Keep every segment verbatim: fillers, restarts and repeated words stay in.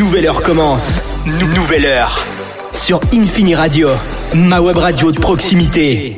nouvelle heure commence. Nou- nouvelle heure. Sur Infini Radio, ma web radio de proximité.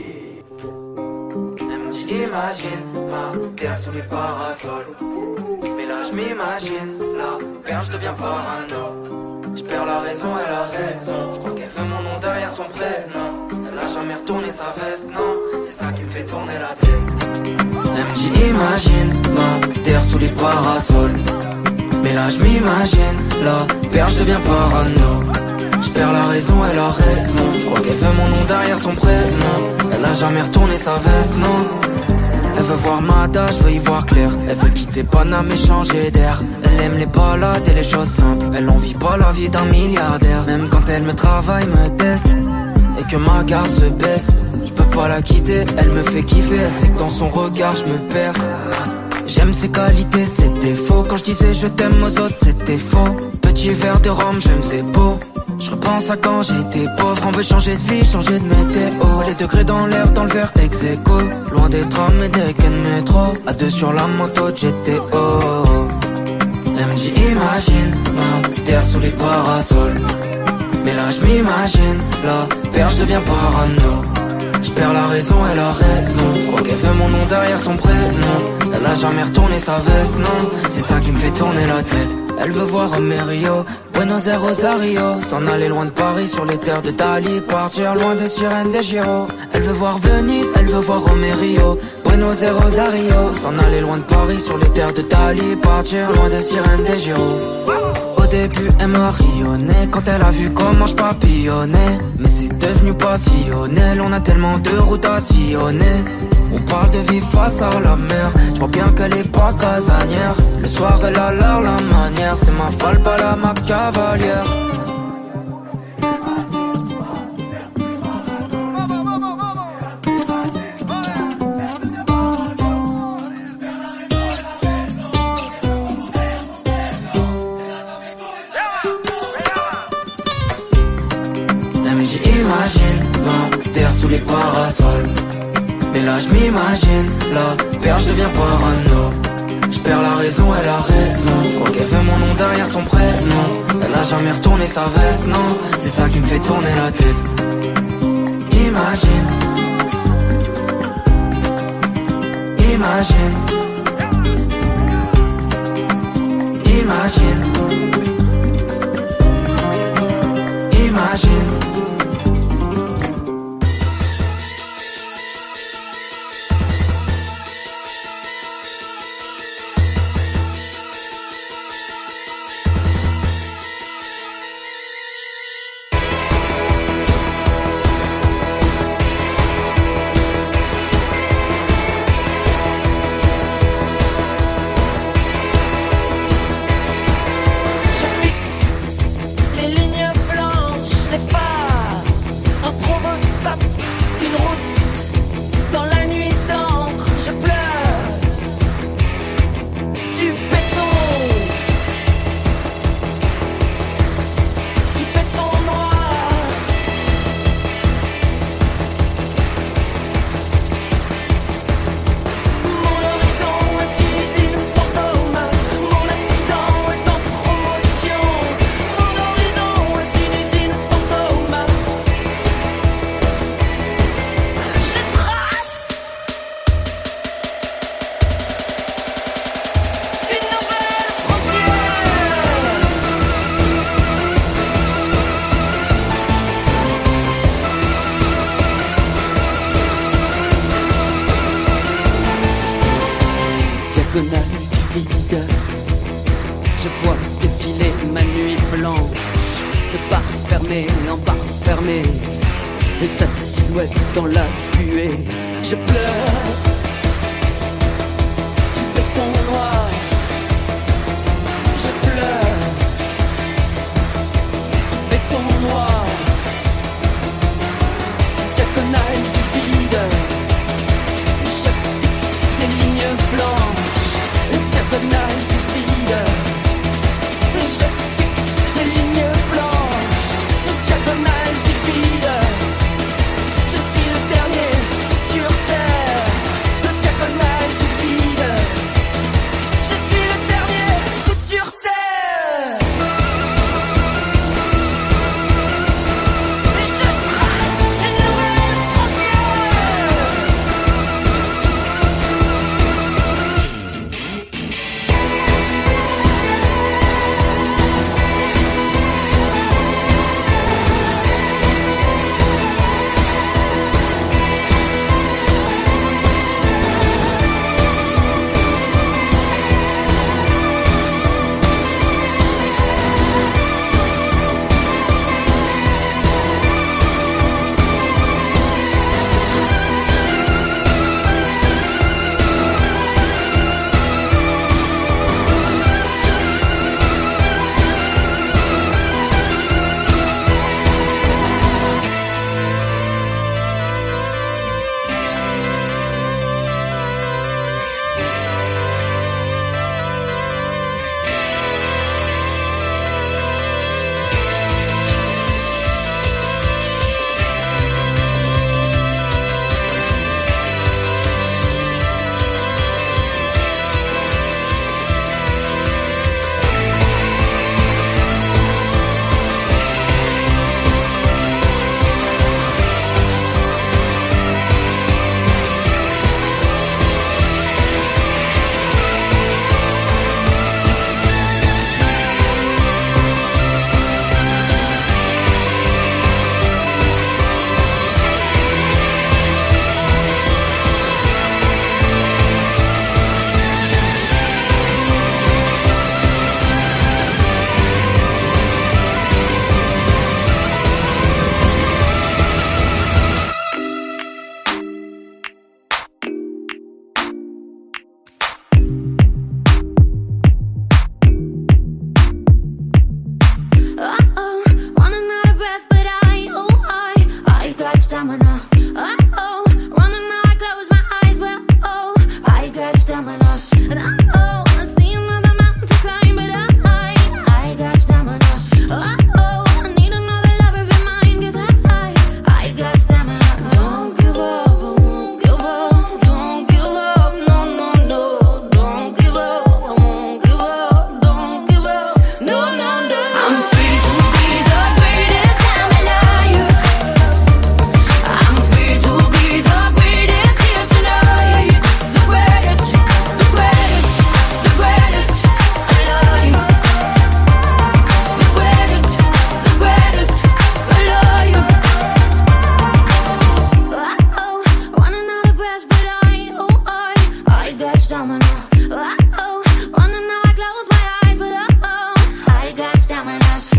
J'imagine ma terre sous les parasols. Mais là je m'imagine la perche devient parano. Je perds la raison, elle a raison. Je crois qu'elle veut mon nom derrière son prénom. Elle a jamais retourné sa veste, non. C'est ça qui me fait tourner la tête. Elle me dit imagine ma terre sous les parasols. Mais là je m'imagine la perche devient parano. Je perds la raison, elle a raison. Je crois qu'elle veut mon nom derrière son prénom. Elle a jamais retourné sa veste, non. Elle veut voir Mada, je veux y voir clair. Elle veut quitter Paname et changer d'air. Elle aime les balades et les choses simples. Elle en vit pas la vie d'un milliardaire. Même quand elle me travaille, me teste et que ma garde se baisse, je peux pas la quitter, elle me fait kiffer. Elle sait que dans son regard je me perds. J'aime ses qualités, ses défauts. Quand je disais je t'aime aux autres, c'était faux. Petit verre de rhum, j'aime ses beaux. Je repense à quand j'étais pauvre. On veut changer de vie, changer de météo. Les degrés dans l'air, dans le verre ex aequo. Loin des trams et des quais de métro. À deux sur la moto de G T O. Elle me dit imagine ma terre sous les parasols. Mais là je m'imagine la perche devient parano. Je perds la raison, elle a raison. Je crois qu'elle veut mon nom derrière son prénom. Elle a jamais retourné sa veste, non. C'est ça qui me fait tourner la tête. Elle veut voir Amerio, Buenos Aires, Rosario. S'en aller loin de Paris sur les terres de Dali. Partir loin des sirènes des Giro. Elle veut voir Venise, elle veut voir Amerio, Buenos Aires, Rosario. S'en aller loin de Paris sur les terres de Dali. Partir loin des sirènes des Giro. Au début elle m'a rayonné quand elle a vu comment je papillonnais. Mais c'est devenu passionnel, on a tellement de routes à sillonner. On parle de vivre face à la mer. Je vois bien qu'elle est pas casanière. Le soir elle a l'air la manière. C'est ma folle, pas la ma cavalière. J'imagine ma terre sous les parasols. Mais là je m'imagine la perche devient parano. Je perds la raison, elle a raison. Je crois qu'elle veut mon nom derrière son prénom. Elle a jamais retourné sa veste, non. C'est ça qui me fait tourner la tête. Imagine. Imagine. Imagine. Imagine. Je suis le dernier sur terre.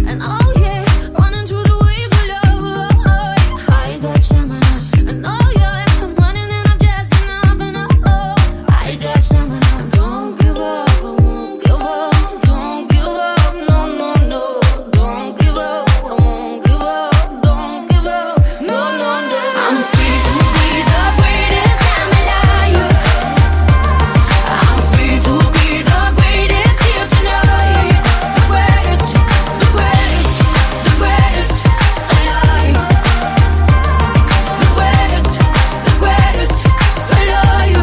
And oh yeah, running through the wave of love. Oh, oh, I got stamina. And oh yeah, I'm running and I'm just enough. And oh, oh, I got stamina. Don't give up, I won't give up. Don't give up, no, no, no. Don't give up, I won't give up. Don't give up, no, no, no. I'm free to be the greatest I'm alive. I'm free to be the greatest here tonight. The greatest, the greatest, the greatest alive. The greatest, the greatest alive.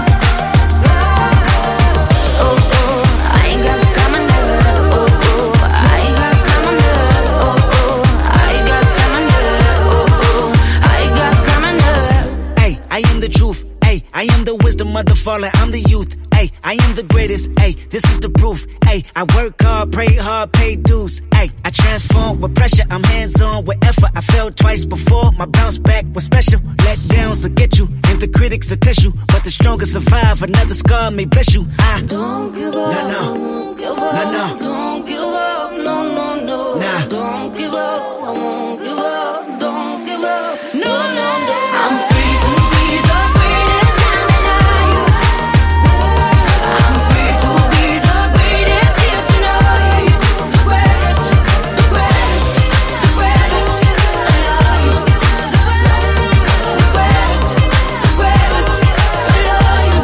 Oh, oh, I ain't got stamina. Oh, oh, I got stamina. Oh, oh, I got stamina. Oh, oh, I got stamina. Hey, I am the truth. Hey, I am the wisdom of the fallen. I'm the youth. Hey, I am the greatest. Hey, this is the proof. Hey, I work hard, pray hard, pay dues. Hey, I transform with pressure. I'm hands on with effort. I failed twice before. My bounce back was special. Let downs will get you, and the critics will test you. But the strongest survive. Another scar may bless you. I Don't give up, No, no. I won't give up. No, no. Don't give up, no, no, no. Nah. Don't give up, I won't give up. Don't give up, no, no, no. I'm free to be the greatest I'm alive. I'm free to be the greatest here tonight. The greatest, the greatest, the greatest alive. The greatest, the greatest alive.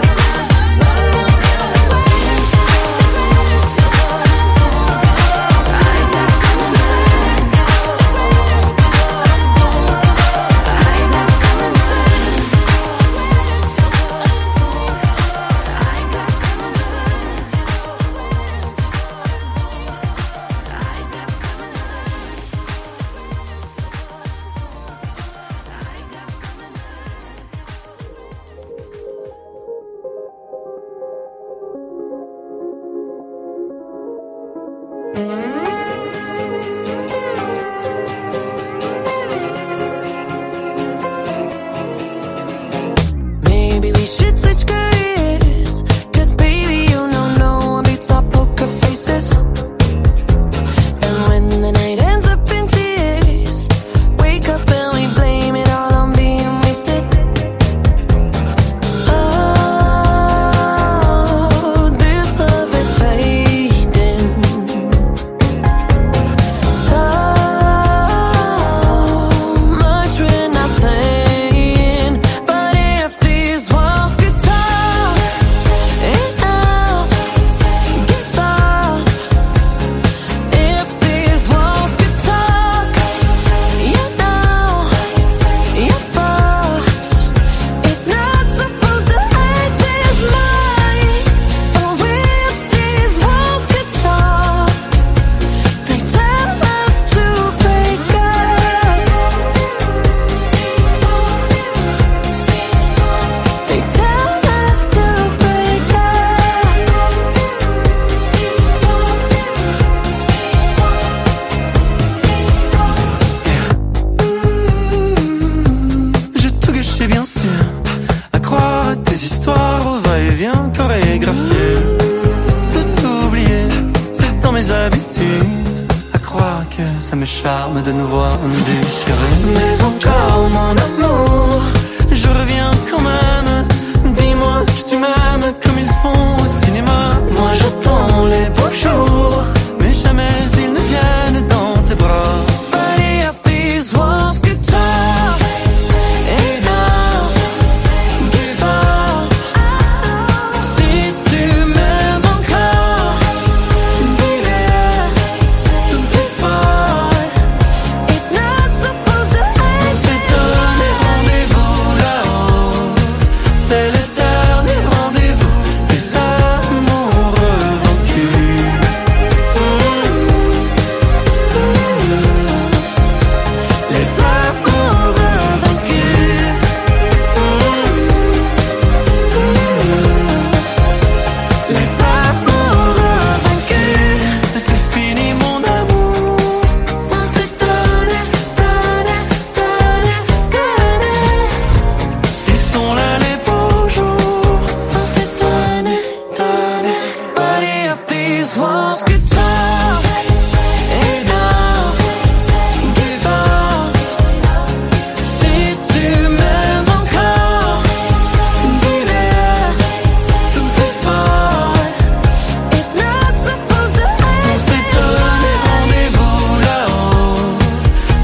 Maybe we should switch careers. Cause baby, you know no one beats our poker faces. And when the night ends up in tears, wake up and we blame it all on being wasted. Oh, this love is fading. So much we're not saying. But if these walls could talk, enough, give up. If these walls could talk, you know, you're fucked. It's not supposed to hurt this much. Oh, if these walls could talk, they tell us to break up. They tell us to break up. J'ai tout gâché bien sûr, à croire à tes histoires au va-et-vient chorégraphié. Tout oublié, c'est dans mes habitudes, à croire que ça me charme de nous voir nous déchirer. Mais encore mon amour, je reviens quand même. Dis-moi que tu m'aimes comme ils font au cinéma. Moi j'attends les beaux jours, mais jamais ils ne viennent dans tes bras. But if these walls could talk, enough, give up. Si tu m'aimes encore, dis-le plus fort. It's not supposed to On hurt. s'est donné rendez-vous là-haut.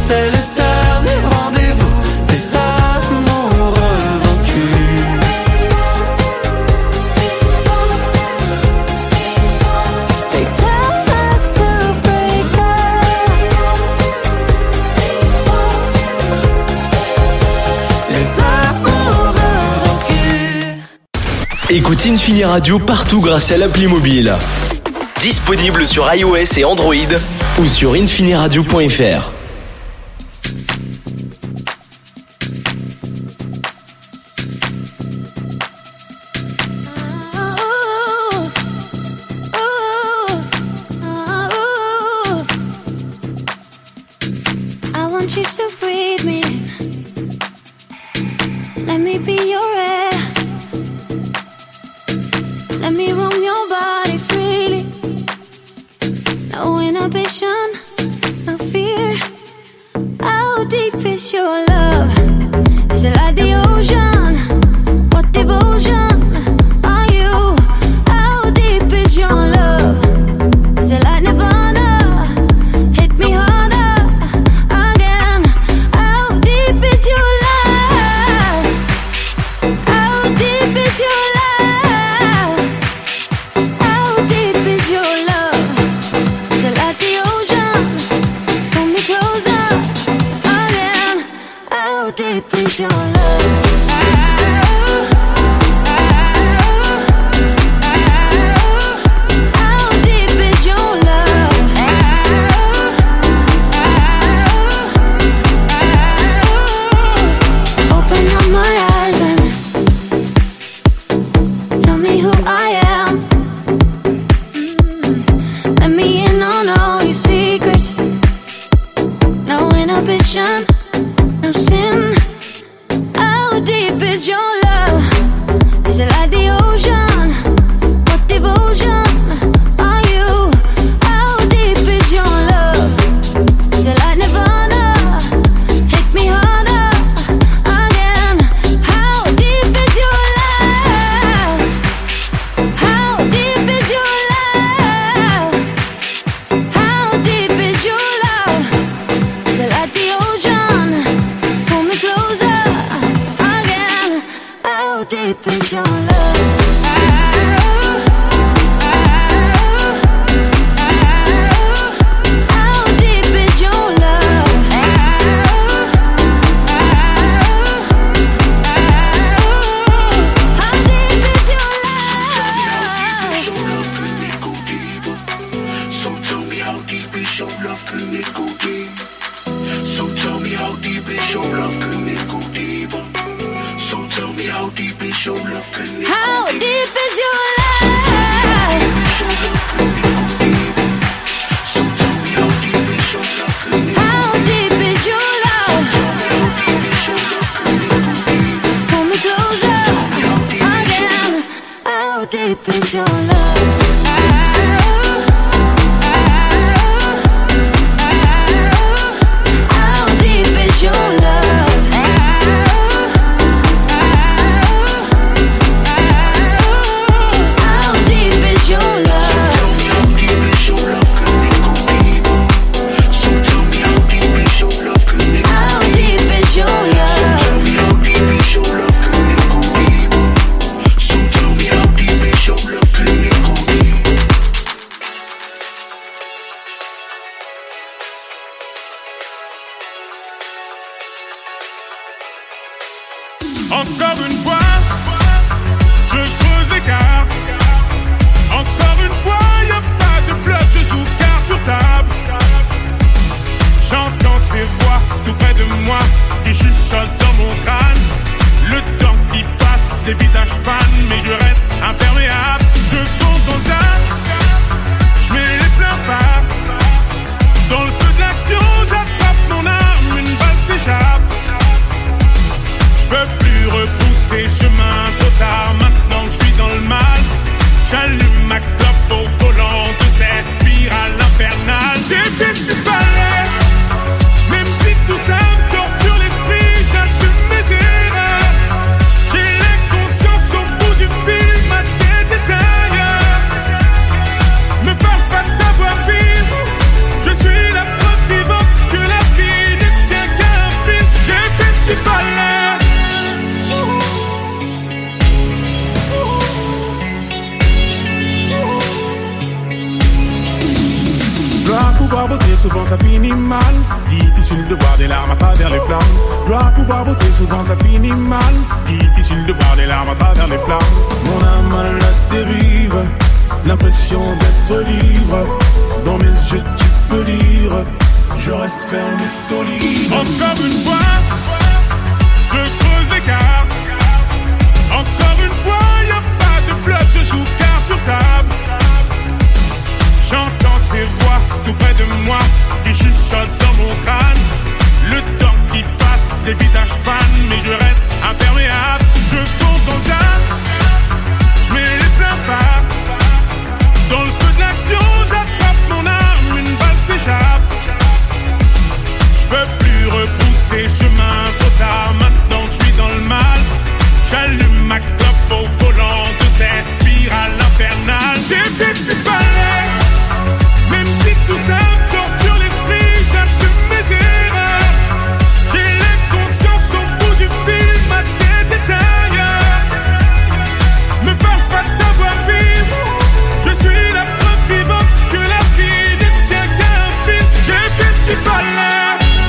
c'est l'éternel rendez-vous des amoureux vaincus. They tell us to break up. Les amoureux vaincus. Écoute Infini Radio partout grâce à l'appli mobile. Disponible sur iOS et Android ou sur infiniradio point f r. I want you to breathe me. Let me be your air. Let me roam your body freely. No inhibition, no fear. How deep is your love? Is it like the ocean? What devotion are you? How deep is your love? Is it like Nirvana? Hit me harder again. How deep is your love? How deep is your love? How deep is your love? Is it like the ocean? Pull me closer again. How deep is your love? How deep is your love? Open up my eyes and tell me who I am. Mm. Let me in on all your secrets. No inhibition, no sin. How deep is your love? Is it like the ocean? What devotion are you? How deep is your love? Is it like Nirvana? Hit me harder again. How deep is your love? How deep is your love? How deep is your love? Is it like the ocean? Pull me closer again. How deep is your love? How deep is your love? How deep is your love? So tell me how deep is your love, can it go deep? So tell me how deep is your love, can it go deeper? So tell me how deep is your love, can it How go deep deeper? is your love? So tell me how deep is your love, can it go How deep is your love? Pull me closer again. How deep is your love? How deep is your love? How deep is your love? So tell me how deep is your love, can it go How deep is your love? Tell me how deep is your love, can it go deeper? So tell me how deep is your love, can it go deeper? Encore une fois, je creuse l'écart. Encore une fois, y a pas de bluff, je joue carte sur table. J'entends ces voix tout près de moi qui chuchotent dans mon crâne. Le temps qui passe, les visages fans, mais je reste imperméable. Je fonce dans le tas, je mets les pleins phares. Dans le feu de l'action, j'attrape mon arme, une balle s'échappe. Je peux plus repousser chemin trop tard. Maintenant que je suis dans le mal, j'allume ma clope au volant de cette spirale infernale. J'ai fait ce qu'il fallait, même si tout ça me torture l'esprit, j'assume mes erreurs. J'ai l'inconscience au bout du fil, ma tête est ailleurs. Difficile de voir des larmes à travers les flammes. Doit pouvoir voter, souvent ça finit mal. Difficile de voir des larmes à travers les flammes. Mon âme à la dérive, l'impression d'être libre. Dans mes yeux tu peux lire, je reste ferme et solide. Encore une fois, je creuse l'écart. Encore une fois, y'a pas de bloc, je joue carte sur table. J'entends ces voix tout près de moi qui chuchotent dans mon crâne. Le temps qui passe, les visages fanent, mais je reste imperméable. Je fonce dans le tas, je mets les pleins phares. Dans le feu de l'action, j'attrape mon arme, une balle s'échappe. Je peux plus repousser chemin trop tard, maintenant que je suis dans le mal. J'allume ma clope au volant de cette spirale infernale. J'ai fait ce qu'il fallait, même si tout ça me torture l'esprit, j'assume mes erreurs. J'ai l'inconscience au bout du fil, ma tête est ailleurs. Me parle pas de savoir vivre, je suis la preuve vivante que la vie ne tient qu'à un fil. J'ai fait ce qu'il fallait.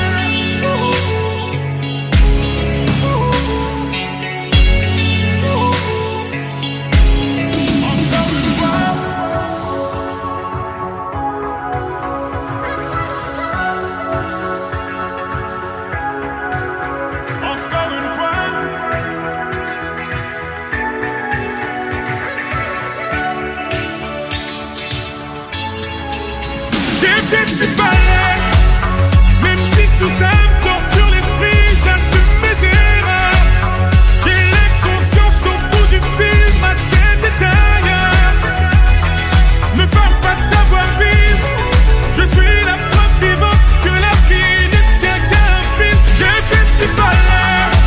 Qu'est-ce qu'il fallait, même si tout ça me torture l'esprit, j'assume mes erreurs. J'ai l'inconscience au bout du fil, ma tête est ailleurs. Me parle pas de savoir vivre, je suis la preuve vivante que la vie ne tient qu'à un fil. J'ai fait ce qu'il fallait.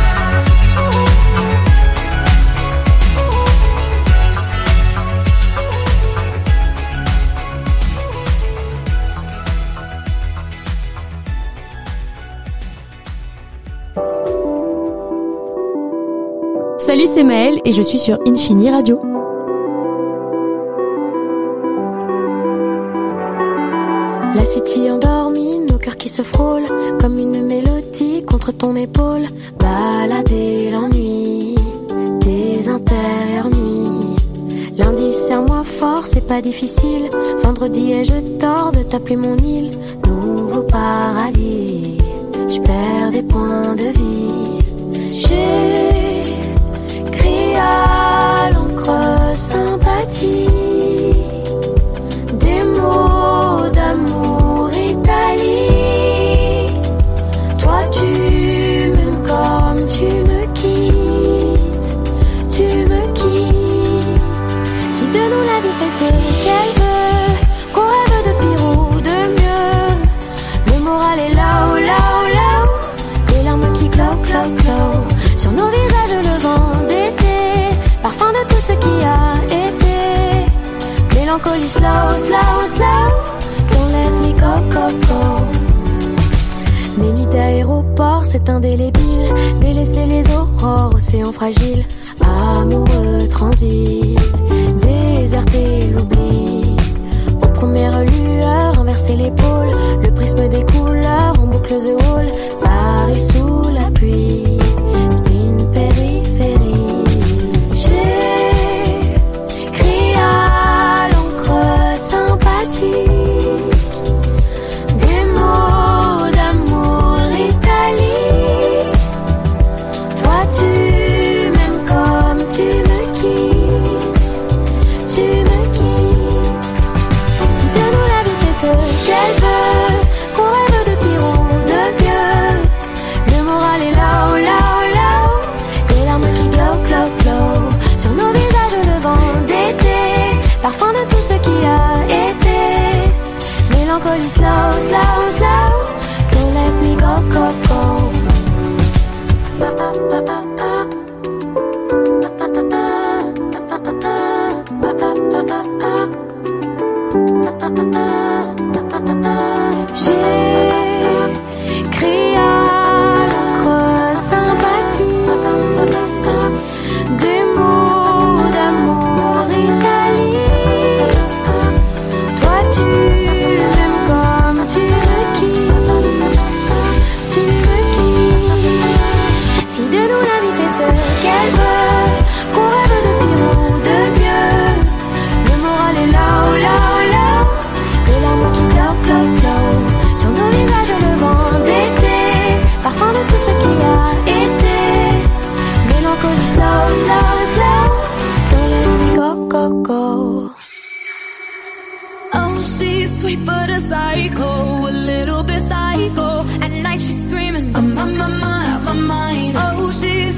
Salut, c'est Maëlle et je suis sur Infini Radio. La city endormie, nos cœurs qui se frôlent comme une mélodie contre ton épaule. Balader l'ennui des intérieures nuits. Lundi serre-moi fort, c'est pas difficile. Vendredi et je tors de t'appeler mon île. Nouveau paradis, je perds des points de vie. J'ai à l'encre sympathie, des mots d'amour italiques. Toi tu m'aimes comme tu me quittes, tu me quittes. Si de nous la vie fait ce qu'elle veut, qu'on rêve de pire ou de mieux, le moral est là-haut, là-haut, là-haut. Des larmes qui clo, clo, clo sur nos visages, le vent d'été, parfum de tout ce qui a été. Mélancolie slow, slow, slow, don't let me go, go, go. Mes nuits d'aéroport, c'est indélébile. Délaisser les aurores, océan fragile. Amoureux transit, déserter l'oubli. Aux premières lueurs, inverser l'épaule. Le prisme des couleurs, en boucle the hall. Paris sous la pluie, spin périphérie. J'écris à l'encre sympathique des mots d'amour italique. Toi tu m'aimes comme tu me quittes, tu me quittes. Si de nous la vie fait ce qu'elle veut, qu'on rêve de pire ou de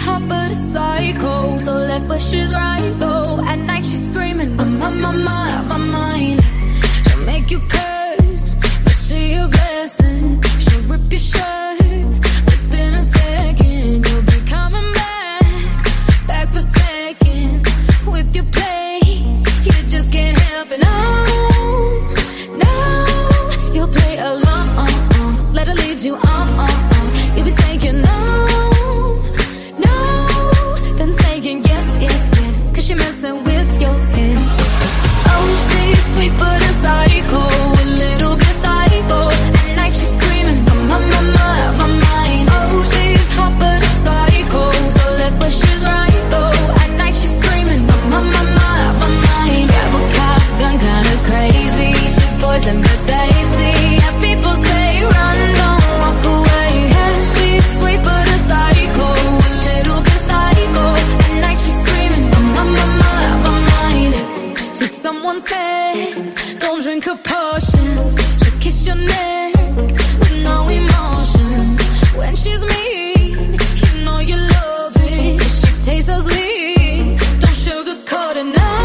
hot but a psycho, so left but she's right though. At night she's screaming, I'm on my mind, my mind. She'll make you curse, but she a blessing. She'll rip your shirt within a second. You'll be coming back, back for seconds. With your play, you just can't help it. No, no, you'll play along. Let her lead you on. You'll be saying no, no, then saying yes, yes, yes, cause you're messing with your head. Oh, she's sweet but a psycho, a little bit psycho. At night she's screaming, my, my, my, my mind. Oh, she's hot but a psycho, so left but she's right though. At night she's screaming, my, my, my, my, my mind. Grab a cop, gun kinda crazy. She's poison but tasty. Yeah, people say run, don't walk away. Yeah, she's sweet but a psycho, a little bit psycho. At night she's screaming, my, my, my, my mind. So someone said, don't drink her potions. She'll kiss your neck with no emotion. When she's mean, you know you love it. She tastes so sweet, don't sugarcoat it. No,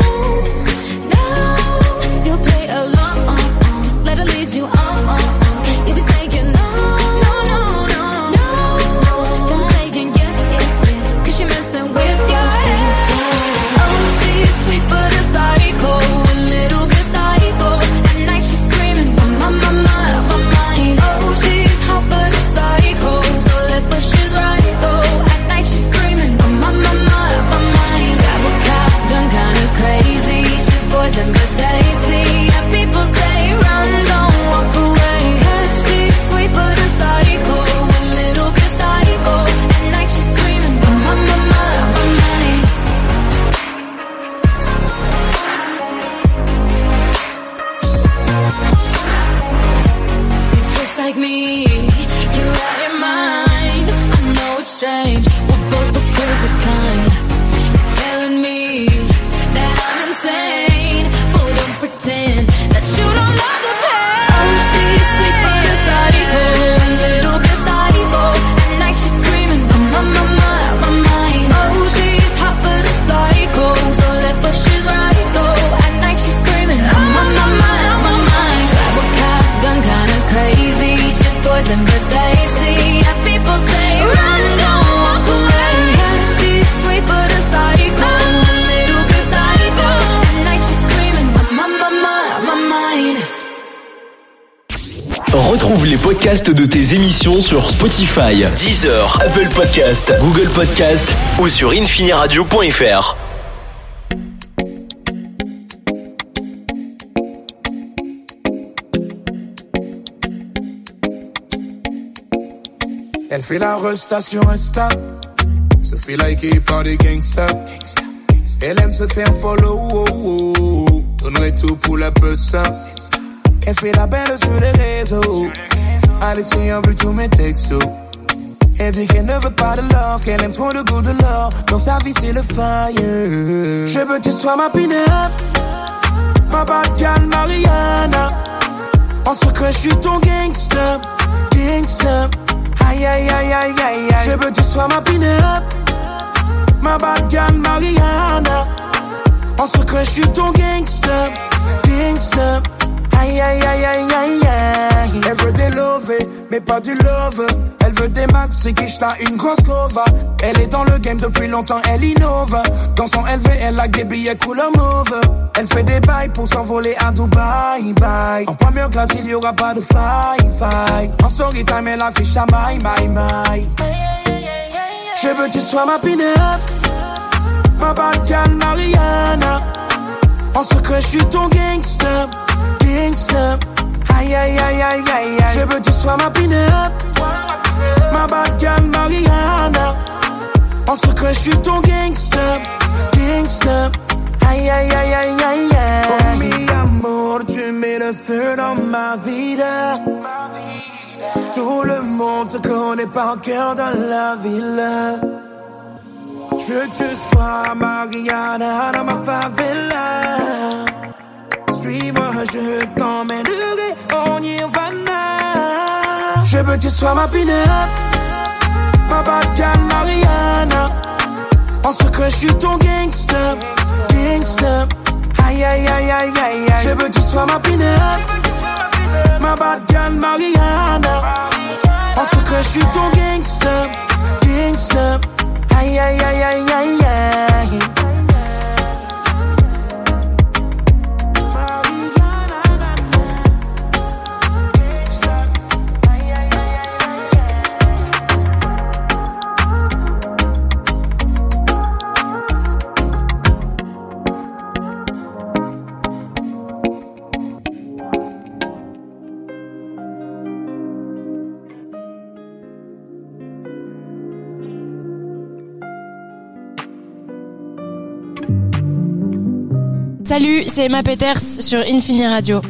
no, you'll play along. Let her lead you on. You'll be saying no, no, no, no, no. Then saying yes, yes, yes, cause you're messing with your head. Oh, she's sweet but a psycho, a little bit psycho. At night she's screaming, my, my, my, my mind. Oh, she's hot but a psycho, so left but she's right though. At night she's screaming, my, my, my, my mind. Grab a cop, gun kinda crazy. She's poison but tasty. Yeah, people say run, don't walk away. Yeah, she's sweet but a psycho, a little bit psycho. At night she's screaming, my, my, my, my mind. You're just like me, you're out your mind. I know it's strange, we're both the crazy kind. You're telling me that I'm insane, but don't pretend that you don't love the pain. Oh, she's sweet but a psycho, a little bit psycho. At night she's screaming, my, my, my, my mind. Oh, she's hot but a psycho, so left but she's right though. At night she's screaming, my, my, my, my mind. Grab a cop, gun kinda crazy. She's poison but tasty. Yeah, people say run, don't walk away. Yeah, she's sweet but a psycho, a little bit psycho. At night she's screaming, my, my, my, my mind. Retrouve les podcasts de tes émissions sur Spotify, Deezer, Apple Podcast, Google Podcast ou sur infiniradio point f r. Elle fait la resta sur Insta, se fait liker par des gangsters. Elle aime se faire follow, oh, oh, oh. Donnerait tout pour la ça. Elle fait la belle sur les réseaux, elle essaye un peu tous mes textos. Elle dit qu'elle ne veut pas de love, qu'elle aime trop le goût de l'or. Dans sa vie c'est le fire. Je veux que tu sois ma pin-up, ma bad girl Mariana. En secret je suis ton gangster, gangster. Aïe aïe aïe aïe aïe aïe. Je veux que tu sois ma pin-up, ma bad girl Mariana. En secret je suis ton gangster, gangster. Aïe aïe aïe aïe aïe aïe. Elle veut des love, mais pas du love. Elle veut des max, c'est qui j't'a une grosse cova. Elle est dans le game depuis longtemps, elle innove. Dans son L V, elle a des billets couleur mauve. Elle fait des bails pour s'envoler à Dubaï, bye. En première classe, il y aura pas de faille, faille. En story time, elle affiche à my, my, my. Je veux que tu sois ma pin-up, ma bad girl Mariana. En secret, je suis ton gangster, gangster. Aïe aïe aïe aïe aïe aïe. Je veux que tu sois ma pin-up, ma bad girl Mariana. En secret, je suis ton gangster, gangster. Aïe aïe aïe aïe aïe aïe. Oh mi amour, tu mets le feu dans ma vie. Tout le monde te connaît par cœur dans la ville. Je veux que tu sois Mariana dans ma favela. Suis-moi, je t'emmènerai au Nirvana. Je veux que tu sois ma pin-up, Ma bad gal Mariana. En secret, je suis ton gangster, gangster. Aïe aïe aïe aïe aïe aïe. Je veux que tu sois ma pinette. Ma bad gal Mariana. En secret, je suis ton gangster, gangster. Aïe aïe aïe aïe aïe aïe. Salut, c'est Emma Peters sur Infini Radio.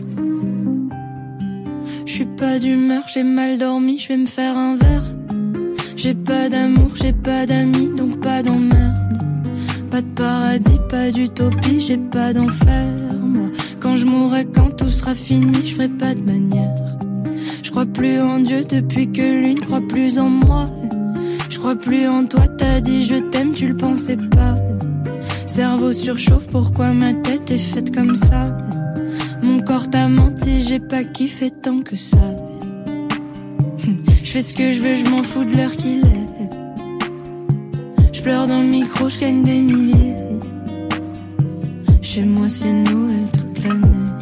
Je suis pas d'humeur, j'ai mal dormi, je vais me faire un verre. J'ai pas d'amour, j'ai pas d'amis, donc pas d'emmerde. Pas de paradis, pas d'utopie, j'ai pas d'enfer. Moi, quand je mourrai, quand tout sera fini, je ferai pas de manière. Je crois plus en Dieu depuis que lui ne croit plus en moi. Je crois plus en toi, t'as dit je t'aime, tu le pensais pas. Cerveau surchauffe, pourquoi ma tête est faite comme ça? Mon corps t'a menti, j'ai pas kiffé tant que ça. Je fais ce que je veux, je m'en fous de l'heure qu'il est. Je pleure dans le micro, je gagne des milliers. Chez moi c'est Noël toute l'année.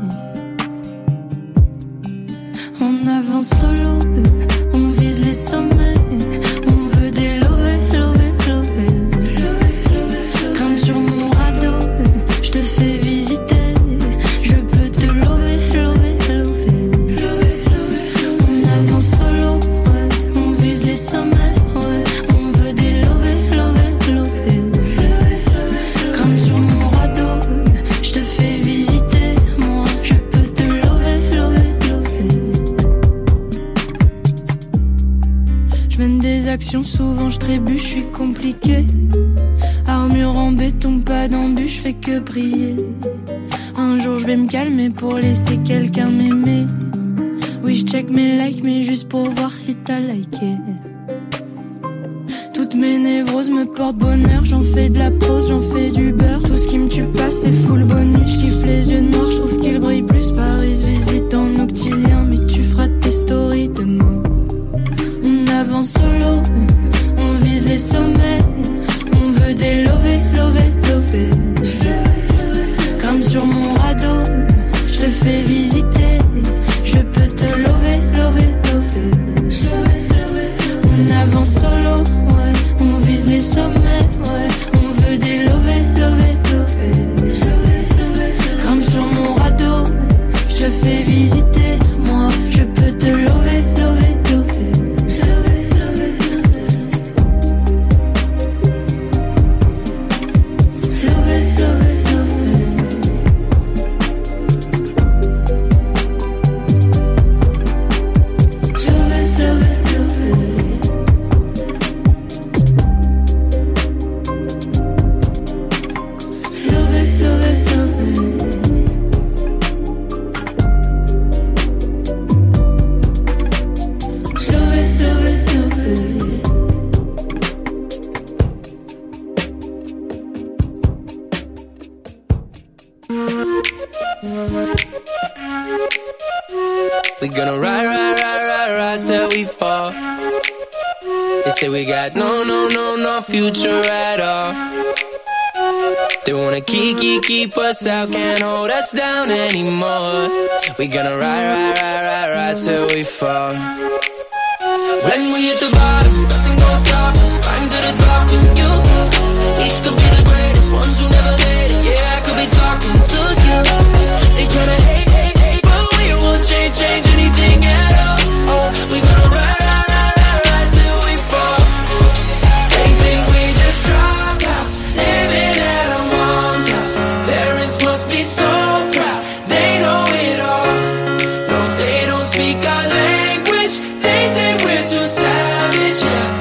On avance solo, on vise les sommets. On veut des lovés, lovés, lovés. Comme sur mon radeau, je te fais visiter. Je peux te lover, lover, lover. On avance solo, ouais. On vise les sommets, ouais. On veut des lovés, lovés, lovés. Comme sur mon radeau, je te fais visiter. Moi, je peux te lover, lover, lover. Je mène des actions, souvent je trébuche, je suis compliqué. Armure en béton, pas d'embûche, je fais que prier. Un jour je vais me calmer pour laisser quelqu'un m'aimer. Oui, je check mes likes, mais juste pour voir si t'as liké. Toutes mes névroses me portent bonheur, j'en fais de la prose, j'en fais du beurre. Tout ce qui me tue pas, c'est full bonus. Je kiffe les yeux noirs, je trouve qu'ils brillent plus. Paris visite en octilien, mais tu feras tes stories de mots. On avance solo, on vise les sommets. On veut des lovés, lovés, lovés. Comme sur mon radeau, je te fais visiter. Je peux te lover, lover, lover. On avance solo, ouais. On vise les sommets, ouais. On veut des lovés, lovés, lovés. Comme sur mon radeau, je te fais visiter. Moi, je peux te lover, lover, lover. We gonna ride, ride, ride, ride, ride till we fall. They say we got no, no, no, no future at all. They wanna keep, keep, keep us out, can't hold us down anymore. We gonna ride, ride, ride, ride, ride till we fall. When we hit the bottom, nothing gonna stop us. Climb to the top with you. We could be the greatest ones who never made it. Yeah, I could be talking to you. They tryna hate, hate, hate, but we won't change, change anything at all. Oh, we gonna ride, ride, ride, ride, ride till we fall. They think we just dropped out, living at our mom's house. Parents must be so proud, they know it all. No, they don't speak our language. They say we're too savage, yeah.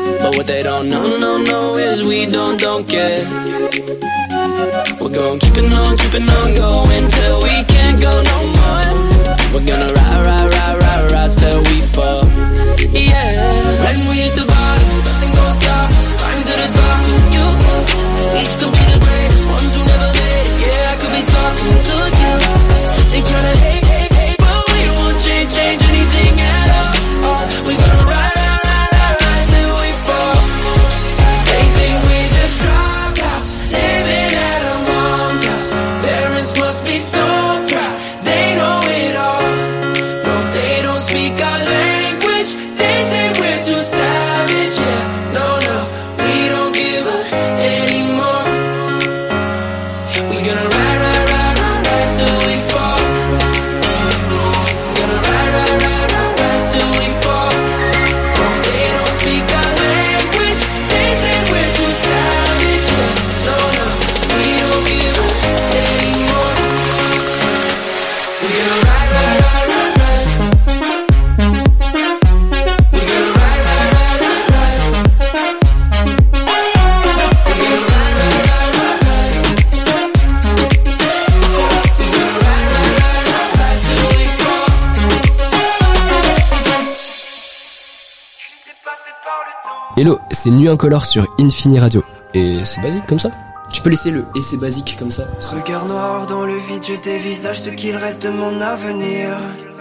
But what they don't know, no, no is we don't, don't care. We're gonna keep it on, keep it on going till we can't go no more. We're gonna ride, ride, ride, ride, rise till we fall. Yeah. When we hit the bottom, nothing gon' stop us. Climb to the top, you. We could be the greatest ones who never made it. Yeah, I could be talking to you. They tryna hate, hate, hate, but we won't change, change anything at all. We gonna ride, ride, ride, ride, ride till we fall. They think we just drive house, living at our mom's house. Parents must be so proud, they know it all. No, they don't speak our language. They say we're too savage. Yeah, no, no, we don't give up anymore. We gonna ride, ride, ride, ride, ride till we fall. Gonna ride, ride, ride, ride, ride till we fall. No, they don't speak our language. They say we're too savage. Yeah, no, no, we don't give up anymore. We gonna ride, ride, ride, ride, ride. We gonna ride, ride, ride, ride, ride. We gonna ride, ride, ride, ride, ride. We gonna ride, ride, ride, ride, ride till we fall. Hello, c'est Nuit Incolore sur Infini Radio. Et c'est basique comme ça. Tu peux laisser le et c'est basique comme ça. Regard noir dans le vide, je dévisage ce qu'il reste de mon avenir.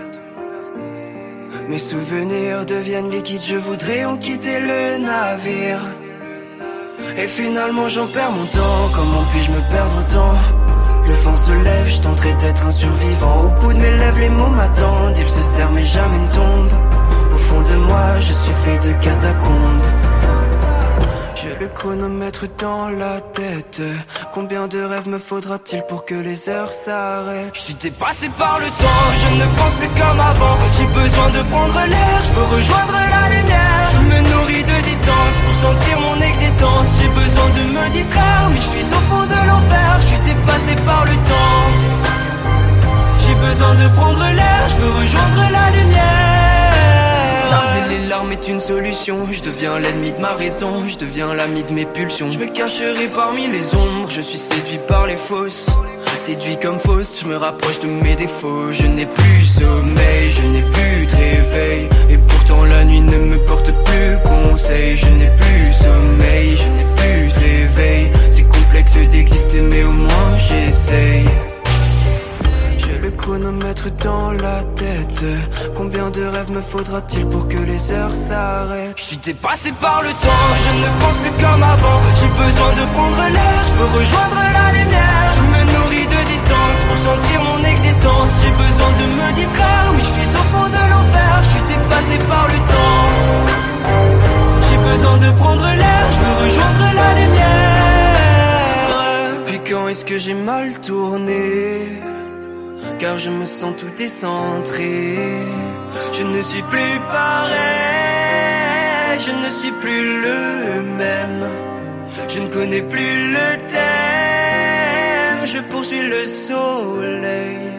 Mes souvenirs deviennent liquides, je voudrais en quitter le navire. Et finalement j'en perds mon temps, comment puis-je me perdre autant? Le vent se lève, je tenterai d'être un survivant. Au bout de mes lèvres, les mots m'attendent. Ils se serrent mais jamais ne tombent. Au fond de moi, je suis fait de catacombes. J'ai le chronomètre dans la tête. Combien de rêves me faudra-t-il pour que les heures s'arrêtent? Je suis dépassé par le temps, je ne pense plus comme avant. J'ai besoin de prendre l'air, je veux rejoindre la lumière. Je me nourris de distance pour sentir mon existence. J'ai besoin de me distraire, mais je suis au fond de l'enfer. Je suis dépassé par le temps. J'ai besoin de prendre l'air, je veux rejoindre la lumière. Garder les larmes est une solution. Je deviens l'ennemi de ma raison, je deviens l'ami de mes pulsions. Je me cacherai parmi les ombres, je suis séduit par les fausses. Séduit comme fausse, je me rapproche de mes défauts. Je n'ai plus sommeil, je n'ai plus de réveil. Et pourtant la nuit ne me porte plus conseil. Je n'ai plus sommeil, je n'ai plus de réveil. C'est complexe d'exister mais au moins j'essaye. J'ai le chronomètre dans la tête. Combien de rêves me faudra-t-il pour que les heures s'arrêtent? Je suis dépassé par le temps, je ne pense plus comme avant. J'ai besoin de prendre l'air, je veux rejoindre la lumière. Je me nourris de distance pour sentir mon existence. J'ai besoin de me distraire, mais je suis au fond de l'enfer. Je suis dépassé par le temps. J'ai besoin de prendre l'air, je veux rejoindre la lumière. Depuis quand est-ce que j'ai mal tourné? Car je me sens tout décentré. Je ne suis plus pareil, je ne suis plus le même. Je ne connais plus le thème, je poursuis le soleil.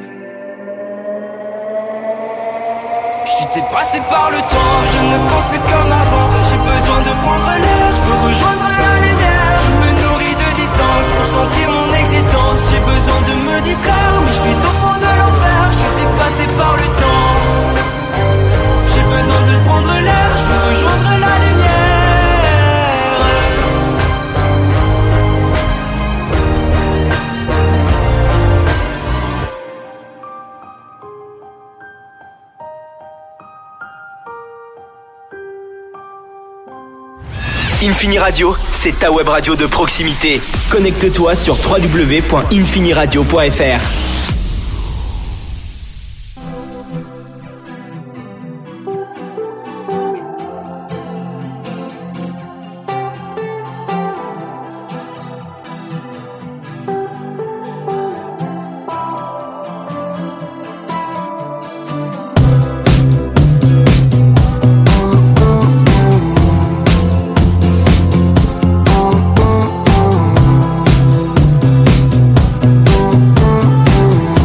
Je suis dépassé par le temps, je ne pense plus comme avant. J'ai besoin de prendre l'air, je veux rejoindre la lumière. Je me nourris de distance pour sentir mon existence. J'ai besoin de me distraire, mais je suis au fond de l'enfer. Je suis dépassé par le temps. J'ai besoin de prendre l'air, je veux rejoindre la lumière. Infini Radio, c'est ta web radio de proximité. Connecte-toi sur w w w point infini radio point f r. Oh,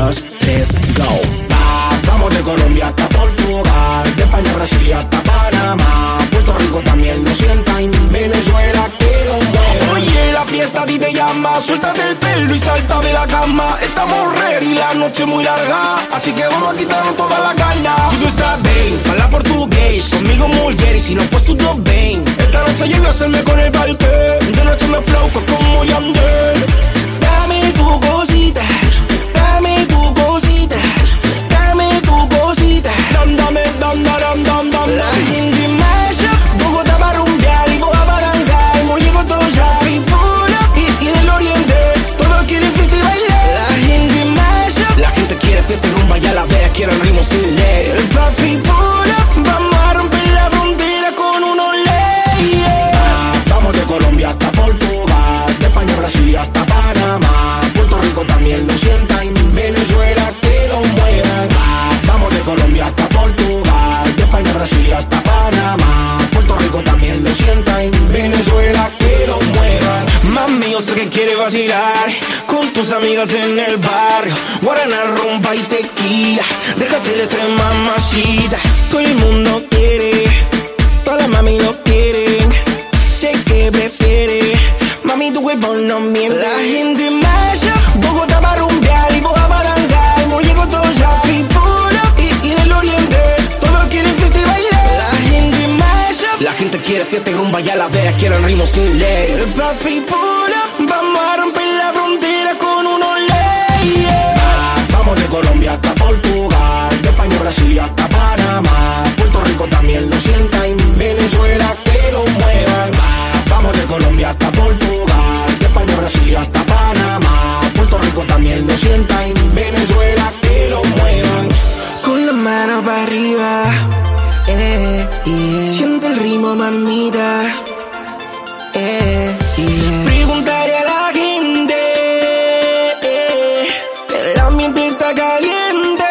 dos, tres, go. Va, vamos de Colombia hasta Portugal, de España a Brasil y hasta Panamá. Puerto Rico también lo sienta, en Venezuela que lo mueva. Oye, la fiesta a ti te llama, suéltate el pelo y salta de la cama. Estamos ready, la noche muy larga, así que vamos a quitarnos toda la caña. Tudo está bem, fala português, comigo mulher e se não pois tudo bem. Esta noche llego a hacerme con el parque, de noche me flauco como Yandel. Dame tu cosita, dame tu cosita, dame tu cosita. Dam, dame, dam, dam, dam, dam. La gente marcha, Bogotá para rumbear y Boga para danzar. Muy llegó todo ya, Pipula y, y en el oriente, todos quieren fiesta y bailar. La gente marcha, la gente quiere fiesta y rumba, ya la vea, quieren ritmo sin ley. El papi pula, vamos a romper la frontera con unos leyes. Ah, vamos de Colombia hasta Portugal, de España a Brasil y hasta Panamá. Puerto Rico también lo sienta, en Venezuela que lo muevan. Ah, vamos de Colombia hasta Portugal, de España a Brasil y hasta Panamá. Puerto Rico también lo sienta, en Venezuela que lo muevan. Mami, yo sé que quieres vacilar con tus amigas en el barrio. Guaraná, rumba y tequila, déjate la tres mamacita. Todo el mundo quiere, todas las mami lo quieren. Sé que prefiere, mami tu cuerpo no miente. La gente marcha, Bogotá para rumbear y Boga para danzar. Muy llegó todo ya, Pipula y, y en el oriente, todos quieren fiesta y bailar. La gente marcha, la gente quiere fiesta y rumba, ya la vea, quieren ritmo sin ley. El papi pula, vamos a romper la frontera con unos leyes. Ah, vamos de Colombia hasta Portugal, de España a Brasil y hasta Panamá. Puerto Rico también lo sienta, en Venezuela que lo muevan. Ah, vamos de Colombia hasta Portugal, de España a Brasil y hasta Panamá. Puerto Rico también lo sienta, en Venezuela que lo muevan. Con la mano para arriba, eh, yeah. Siente el ritmo, mamita, eh, yeah. Preguntaré a la gente, eh, el ambiente está caliente,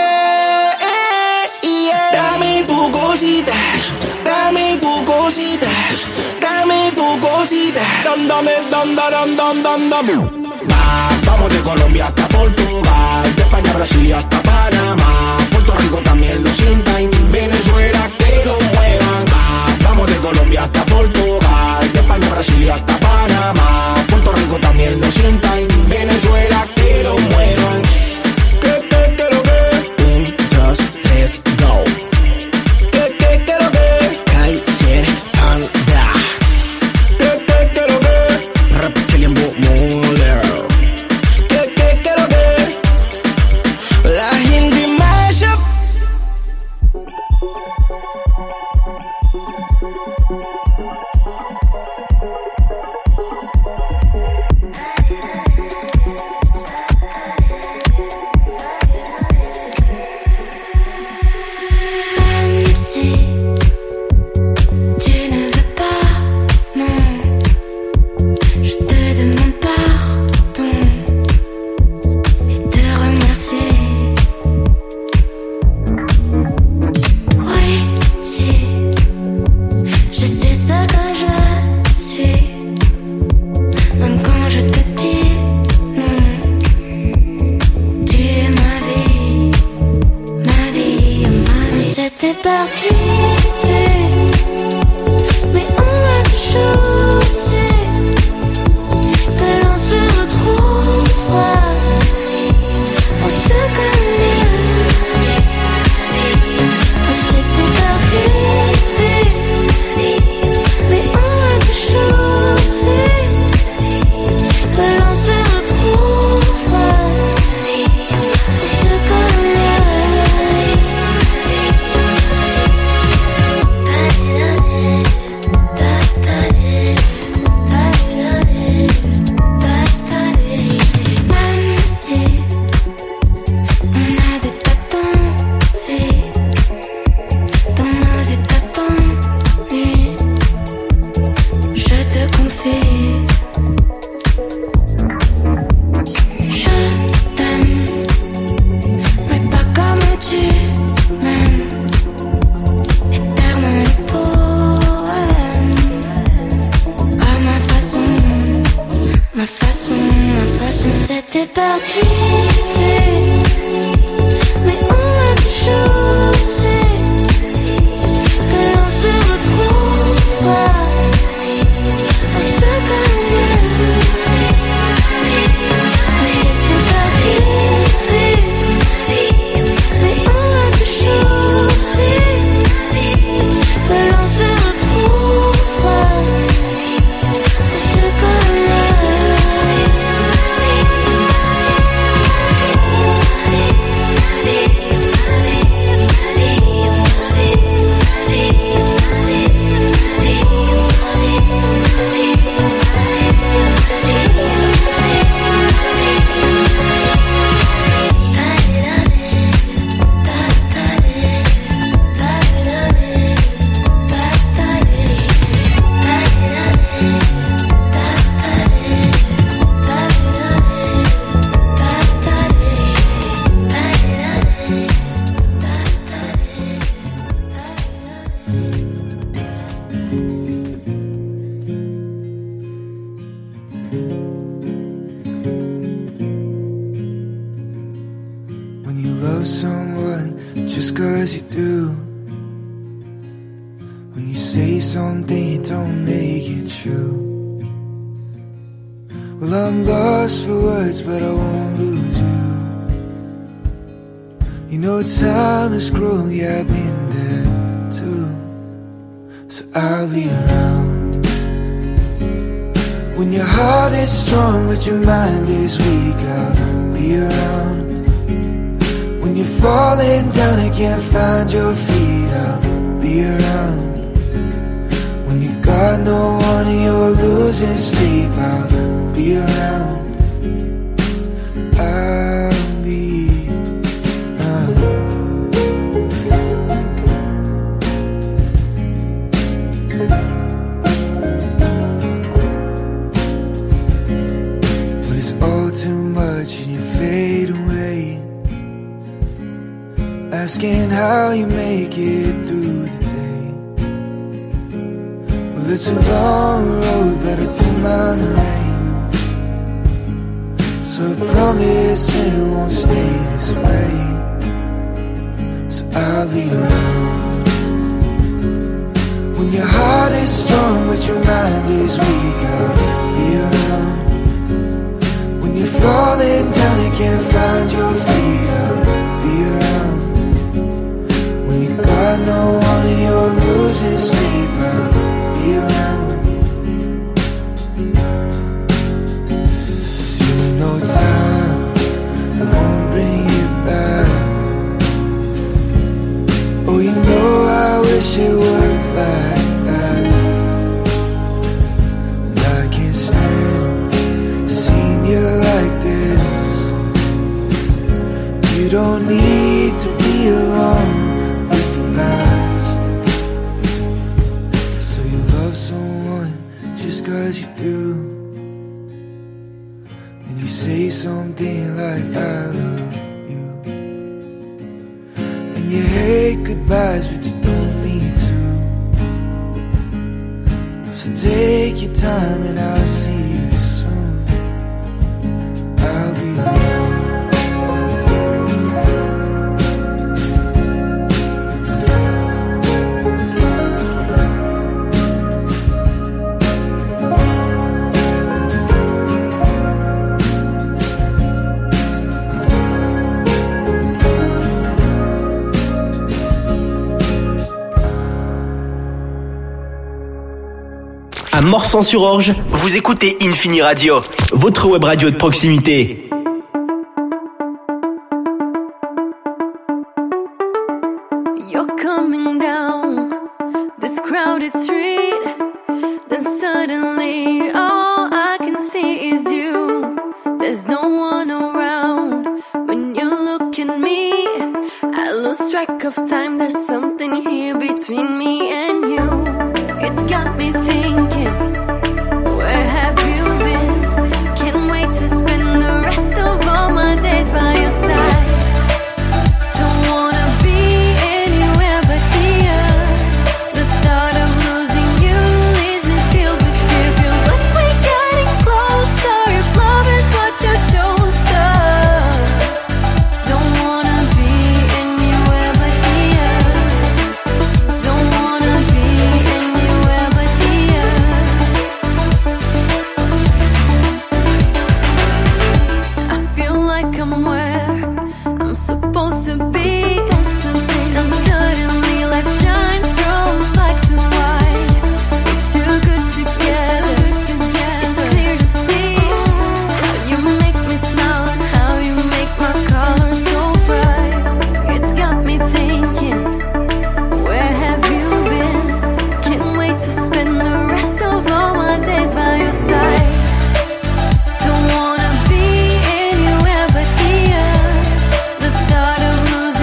eh, yeah. Dame tu cosita, dame tu cosita, dame tu cosita. Dam, dame, dam, dam, dam, dam, dam. Va, vamos de Colombia hasta Portugal, de España a Brasil y hasta Panamá. Puerto Rico también lo sienta, en Venezuela que lo muevan. Va, vamos de Colombia hasta Portugal, de España a Brasil y hasta Panamá. Puerto Rico también lo sienta, en Venezuela que lo muevan. ¿Qué, qué, qué, lo que? Un, dos, tres, go. ¿Qué, qué, qué, lo que? Kaiser anda. ¿Qué, qué, qué, lo que? Rap Kilian Muller. ¿Qué, qué, qué, lo que? La gente marcha. Même si tu ne veux pas, non, je te demande pardon et te remercier. Oui, si je sais ce que je suis, même quand je te dis non, tu es ma vie, ma vie, ma vie. C'était parti vite fait, mais on a toujours su que l'on se retrouvera. On se connaît, on s'était perdu vite fait, mais on a toujours su que l'on se retrouvera. On se connaît. Même si on a des dates d'envie dans nos états d'ennui, je te confie, je t'aime, mais pas comme tu m'aimes. Éternel poème, à ma façon, ma façon, ma façon. C'était parti vite fait, someone just cause you do. When you say something, don't make it true. Well, I'm lost for words, but I won't lose you. You know time is cruel, yeah, I've been there too. So I'll be around. When your heart is strong, but your mind is weak, I'll be around. When you're falling down and can't find your feet, I'll be around. When you got no one and you're losing sleep, I'll be around. I'll be around. When it's all too much and you fade away, asking how you make it through the day. Well, it's a long road, better don't mind the rain. So I promise it won't stay this way. So I'll be around. When your heart is strong but your mind is weak, I'll be around. When you're falling down and can't find your feet, I'll be around. When you got no one and you're losing sleep, I'll be around. Time, I won't bring it back. Oh, you know I wish it worked like that. And I can't stand seeing you like this. You don't need to be alone with the past. So you love someone just cause you do. Say something like I love you, and you hate goodbyes but you don't need to. So take your time and I'll see you soon. I'll be around. À Morsan-sur-Orge, vous écoutez Infini Radio, votre web radio de proximité. You're coming down this crowded street, then suddenly all I can see is you. There's no one around when you look at me. I lose track of time, there's something here between me and you. It's got me thinking, where have you been? Can't wait to spend the rest of all my days by your side. Don't wanna be anywhere but here. The thought of losing you leaves me filled with fear. Feels like we're getting closer. If love is what you chose, don't wanna be anywhere but here. Don't wanna be anywhere but here. I feel like I'm where I'm supposed to be, and suddenly life shines from black to white. We're too good together. It's clear to see how you make me smile and how you make my colors so bright. It's got me thinking, where have you been? Can't wait to spend the rest of all my days by your side. Don't wanna be anywhere but here. The thought of losing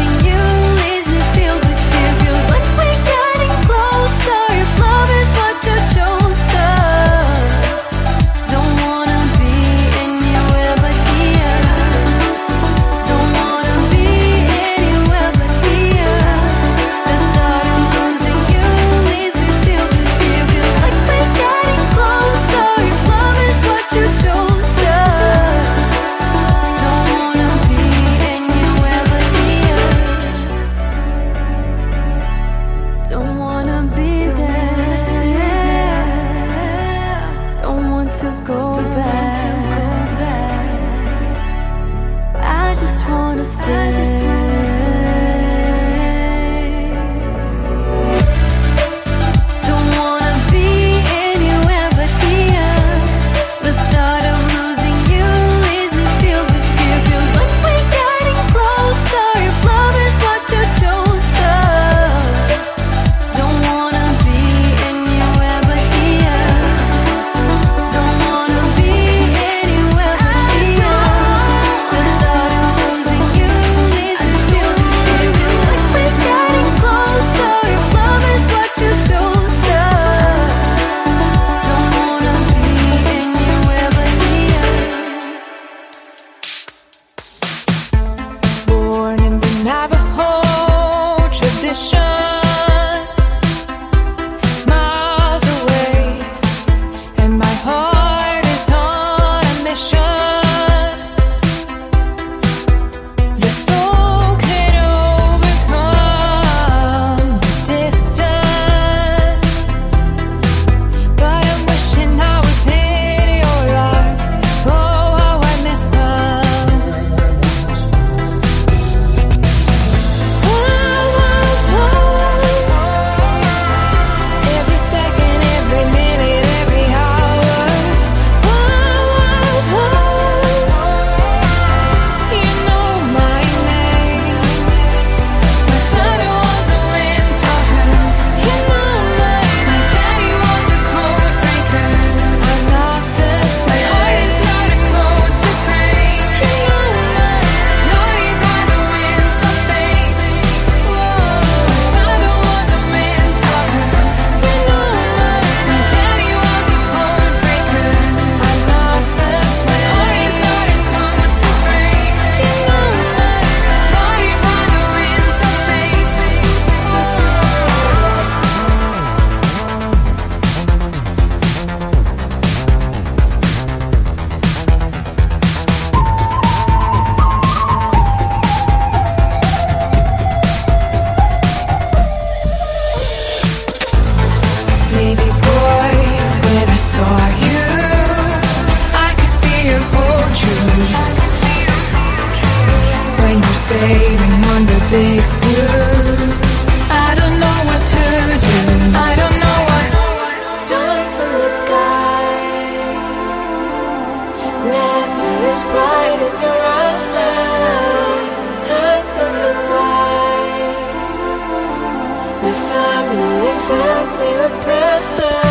position. Miles away, and my heart is on a mission. The soul can overcome the distance, but I'm wishing I was in your arms. Oh, how I miss them. Oh, oh, oh. Every second, every minute, every hour. Oh, oh, oh. You know my name. My father was a windtalker. You know mine. My daddy was a code breaker. I'm not the same. My heart is not a code to break. You know mine. Naughty by the winds of fate. Whoa. My father was a windtalker. You know mine. My daddy was a code breaker. I'm not the same. My heart is not a code to break. You know mine. Naughty by the winds of fate. Baby boy, when I saw you, I could see your whole truth. When you're sailing on the big blue, I don't know what to do. I don't know what stars in the sky, never as bright as your eyes. Eyes gonna fly. My family fills me with pride.